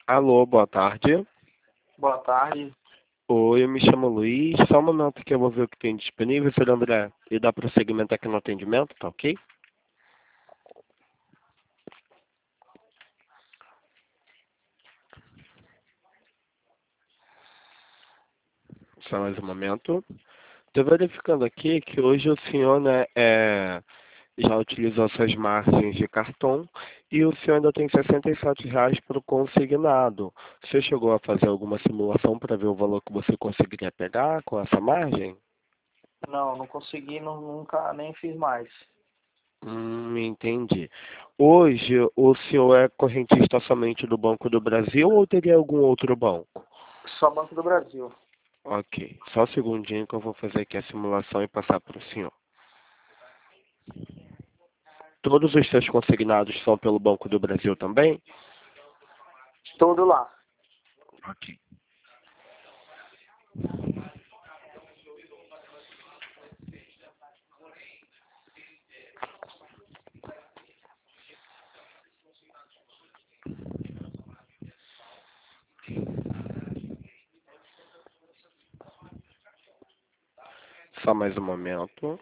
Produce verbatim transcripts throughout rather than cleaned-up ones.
Alô, boa tarde. Boa tarde. Oi, eu me chamo Luiz. Só um momento que eu vou ver o que tem disponível, senhor André. E dá prosseguimento aqui no atendimento, tá ok? Só mais um momento. Estou verificando aqui que hoje o senhor, né, é, já utilizou suas margens de cartão e o senhor ainda tem sessenta e sete reais para o consignado. Você chegou a fazer alguma simulação para ver o valor que você conseguiria pegar com essa margem? Não, não consegui, não, nunca nem fiz mais. Hum, entendi. Hoje, o senhor é correntista somente do Banco do Brasil ou teria algum outro banco? Só Banco do Brasil. Ok, só um segundinho que eu vou fazer aqui a simulação e passar para o senhor. Todos os seus consignados são pelo Banco do Brasil também? Tudo lá. Ok. Só mais um momento.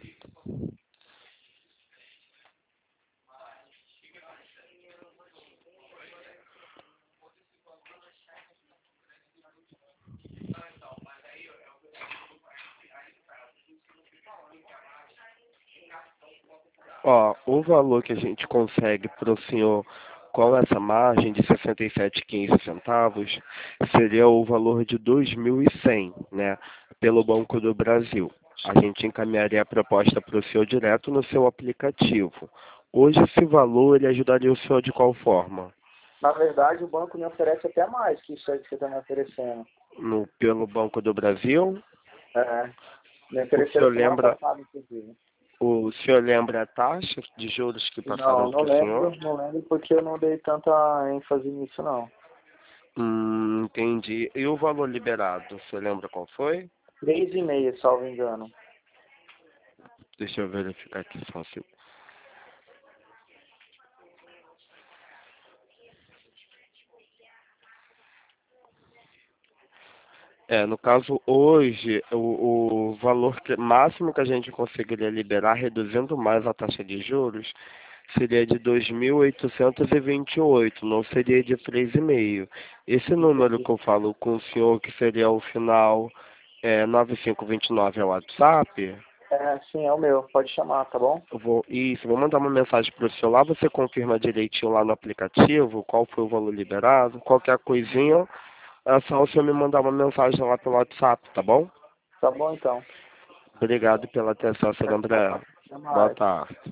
Ó, o valor que a gente consegue para o senhor com essa margem de sessenta e sete e quinze centavos seria o valor de dois mil e cem, né, pelo Banco do Brasil. A gente encaminharia a proposta para o senhor direto no seu aplicativo. Hoje esse valor ele ajudaria o senhor de qual forma? Na verdade, o banco me oferece até mais que isso aí que você está me oferecendo. No, pelo Banco do Brasil? É, me O ofereceram senhor semana lembra, passada, inclusive. o senhor lembra a taxa de juros que Não, passaram não para o lembro, senhor? não lembro porque eu não dei tanta ênfase nisso, não. Hum, entendi. E o valor liberado, o senhor lembra qual foi? Três e meia, salvo engano. Deixa eu verificar aqui só se. É, no caso, hoje, o, o valor que- máximo que a gente conseguiria liberar, reduzindo mais a taxa de juros, seria de dois mil oitocentos e vinte e oito, não seria de três e meio. Esse número que Entendi. eu falo com o senhor, que seria o final é, nove cinco dois nove, é o WhatsApp, É, sim, é o meu. Pode chamar, tá bom? eu vou, isso, vou mandar uma mensagem para o senhor lá, você confirma direitinho lá no aplicativo qual foi o valor liberado, qualquer coisinha. É só o senhor me mandar uma mensagem lá pelo WhatsApp, tá bom? Tá bom, então. Obrigado pela atenção, senhor André. Até Boa mais. tarde.